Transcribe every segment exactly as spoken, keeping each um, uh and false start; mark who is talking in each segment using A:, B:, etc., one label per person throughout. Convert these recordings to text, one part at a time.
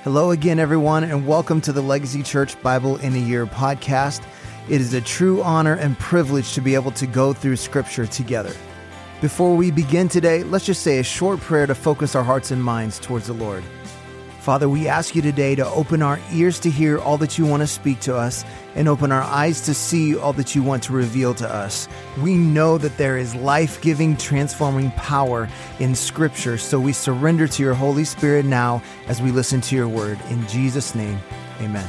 A: Hello again, everyone, and welcome to the Legacy Church Bible in a Year podcast. It is a true honor and privilege to be able to go through Scripture together. Before we begin today, let's just say a short prayer to focus our hearts and minds towards the Lord. Father, we ask you today to open our ears to hear all that you want to speak to us and open our eyes to see all that you want to reveal to us. We know that there is life-giving, transforming power in Scripture, so we surrender to your Holy Spirit now as we listen to your word. In Jesus' name, amen.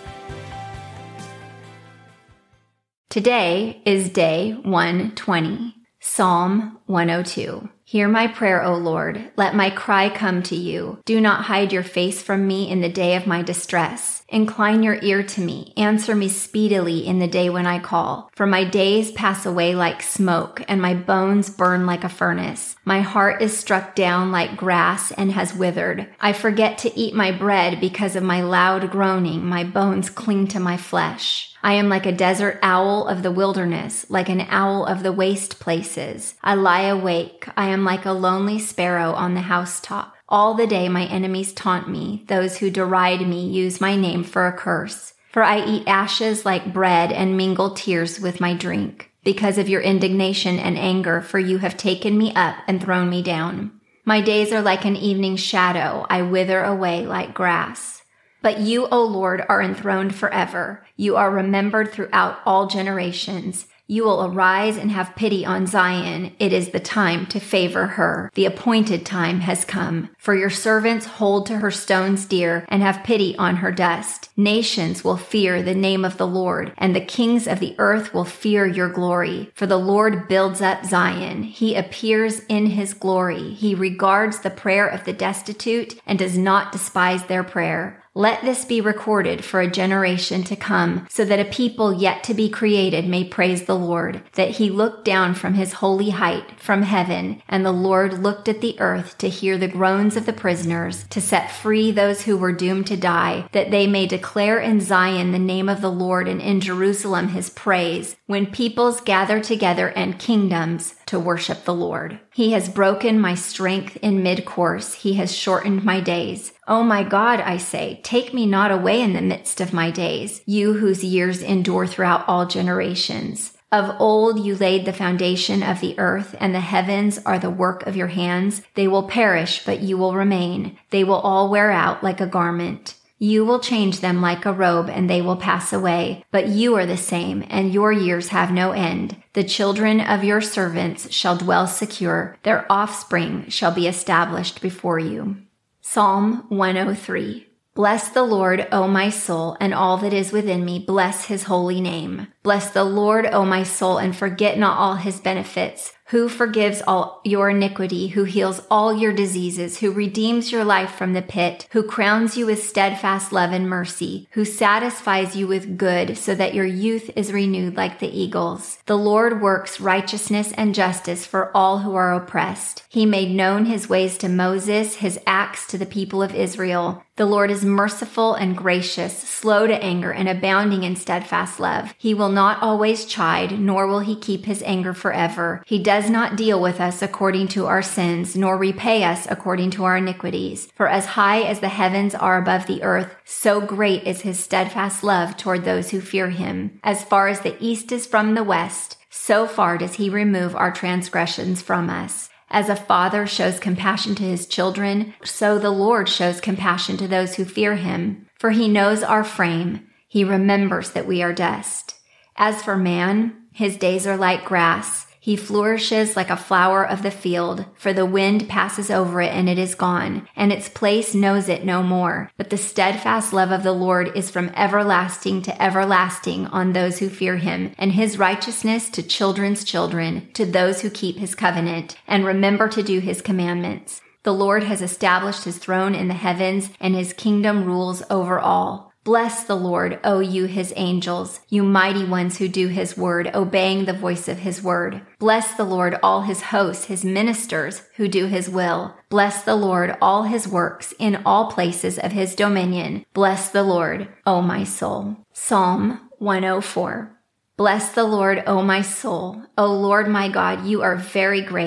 B: Today is day one twenty, Psalm one oh two. Hear my prayer, O Lord. Let my cry come to you. Do not hide your face from me in the day of my distress. Incline your ear to me. Answer me speedily in the day when I call. For my days pass away like smoke, and my bones burn like a furnace. My heart is struck down like grass and has withered. I forget to eat my bread because of my loud groaning. My bones cling to my flesh. I am like a desert owl of the wilderness, like an owl of the waste places. I lie awake. I am like a lonely sparrow on the housetop. All the day my enemies taunt me. Those who deride me use my name for a curse. For I eat ashes like bread and mingle tears with my drink, because of your indignation and anger, for you have taken me up and thrown me down. My days are like an evening shadow. I wither away like grass. But you, O Lord, are enthroned forever. You are remembered throughout all generations. You will arise and have pity on Zion. It is the time to favor her. The appointed time has come. For your servants hold to her stones dear and have pity on her dust. Nations will fear the name of the Lord, and the kings of the earth will fear your glory. For the Lord builds up Zion. He appears in his glory. He regards the prayer of the destitute and does not despise their prayer. Let this be recorded for a generation to come, so that a people yet to be created may praise the Lord, that he looked down from his holy height from heaven, and the Lord looked at the earth to hear the groans of the prisoners, to set free those who were doomed to die, that they may declare in Zion the name of the Lord and in Jerusalem his praise, when peoples gather together and kingdoms to worship the Lord. He has broken my strength in mid-course. He has shortened my days. O my God, I say, take me not away in the midst of my days, you whose years endure throughout all generations. Of old you laid the foundation of the earth, and the heavens are the work of your hands. They will perish, but you will remain. They will all wear out like a garment. You will change them like a robe, and they will pass away. But you are the same, and your years have no end. The children of your servants shall dwell secure. Their offspring shall be established before you. Psalm one oh three. Bless the Lord, O my soul, and all that is within me. Bless his holy name. Bless the Lord, O my soul, and forget not all his benefits, who forgives all your iniquity, who heals all your diseases, who redeems your life from the pit, who crowns you with steadfast love and mercy, who satisfies you with good, so that your youth is renewed like the eagles. The Lord works righteousness and justice for all who are oppressed. He made known his ways to Moses, his acts to the people of Israel. The Lord is merciful and gracious, slow to anger, and abounding in steadfast love. He will not always chide, nor will he keep his anger forever. He does not deal with us according to our sins, nor repay us according to our iniquities. For as high as the heavens are above the earth, so great is his steadfast love toward those who fear him. As far as the east is from the west, so far does he remove our transgressions from us. As a father shows compassion to his children, so the Lord shows compassion to those who fear him. For he knows our frame. He remembers that we are dust. As for man, his days are like grass. He flourishes like a flower of the field, for the wind passes over it and it is gone, and its place knows it no more. But the steadfast love of the Lord is from everlasting to everlasting on those who fear him, and his righteousness to children's children, to those who keep his covenant, and remember to do his commandments. The Lord has established his throne in the heavens, and his kingdom rules over all. Bless the Lord, O you his angels, you mighty ones who do his word, obeying the voice of his word. Bless the Lord, all his hosts, his ministers who do his will. Bless the Lord, all his works in all places of his dominion. Bless the Lord, O my soul. Psalm one oh four. Bless the Lord, O my soul. O Lord my God, you are very great.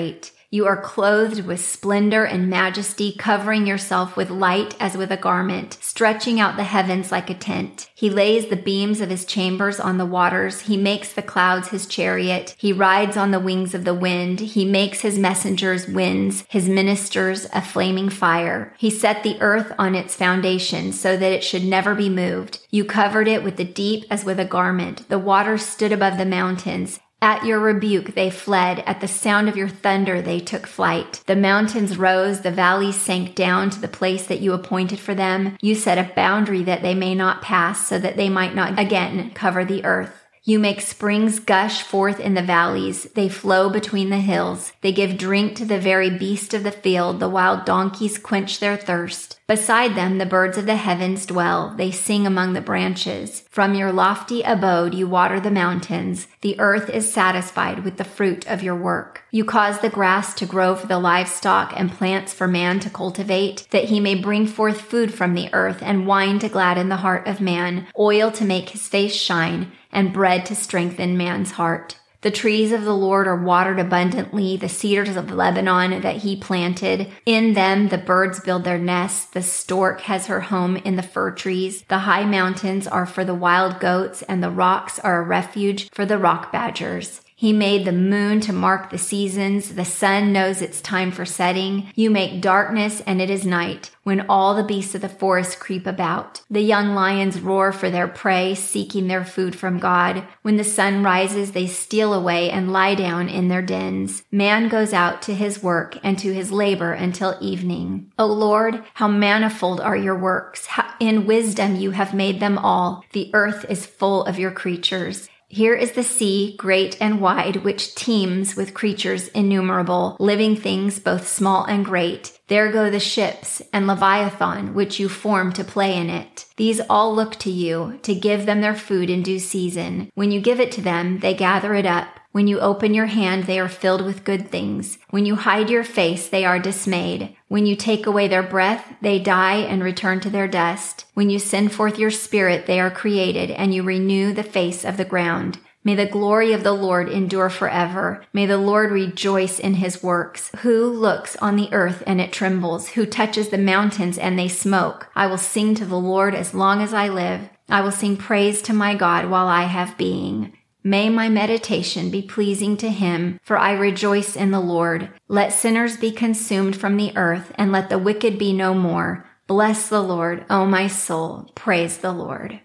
B: You are clothed with splendor and majesty, covering yourself with light as with a garment, stretching out the heavens like a tent. He lays the beams of his chambers on the waters. He makes the clouds his chariot. He rides on the wings of the wind. He makes his messengers winds, his ministers a flaming fire. He set the earth on its foundation so that it should never be moved. You covered it with the deep as with a garment. The waters stood above the mountains. At your rebuke they fled. At the sound of your thunder they took flight. The mountains rose, the valleys sank down to the place that you appointed for them. You set a boundary that they may not pass, so that they might not again cover the earth. You make springs gush forth in the valleys. They flow between the hills. They give drink to the very beast of the field. The wild donkeys quench their thirst. Beside them, the birds of the heavens dwell. They sing among the branches. From your lofty abode, you water the mountains. The earth is satisfied with the fruit of your work. You cause the grass to grow for the livestock and plants for man to cultivate, that he may bring forth food from the earth and wine to gladden the heart of man, oil to make his face shine, and bread to strengthen man's heart. The trees of the Lord are watered abundantly, the cedars of Lebanon that he planted. In them the birds build their nests. The stork has her home in the fir trees. The high mountains are for the wild goats, and the rocks are a refuge for the rock badgers. He made the moon to mark the seasons. The sun knows its time for setting. You make darkness, and it is night, when all the beasts of the forest creep about. The young lions roar for their prey, seeking their food from God. When the sun rises, they steal away and lie down in their dens. Man goes out to his work and to his labor until evening. O Lord, how manifold are your works! How in wisdom you have made them all. The earth is full of your creatures. Here is the sea, great and wide, which teems with creatures innumerable, living things both small and great. There go the ships and Leviathan, which you formed to play in it. These all look to you, to give them their food in due season. When you give it to them, they gather it up. When you open your hand, they are filled with good things. When you hide your face, they are dismayed. When you take away their breath, they die and return to their dust. When you send forth your spirit, they are created, and you renew the face of the ground. May the glory of the Lord endure forever. May the Lord rejoice in his works. Who looks on the earth and it trembles? Who touches the mountains and they smoke? I will sing to the Lord as long as I live. I will sing praise to my God while I have being. May my meditation be pleasing to him, for I rejoice in the Lord. Let sinners be consumed from the earth, and let the wicked be no more. Bless the Lord, O my soul. Praise the Lord.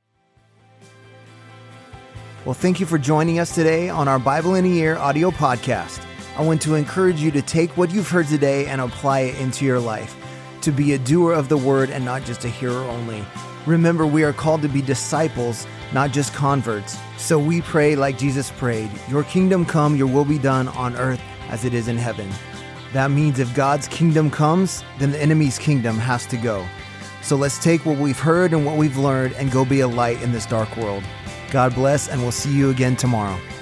A: Well, thank you for joining us today on our Bible in a Year audio podcast. I want to encourage you to take what you've heard today and apply it into your life, to be a doer of the word and not just a hearer only. Remember, we are called to be disciples, not just converts. So we pray like Jesus prayed, your kingdom come, your will be done on earth as it is in heaven. That means if God's kingdom comes, then the enemy's kingdom has to go. So let's take what we've heard and what we've learned and go be a light in this dark world. God bless, and we'll see you again tomorrow.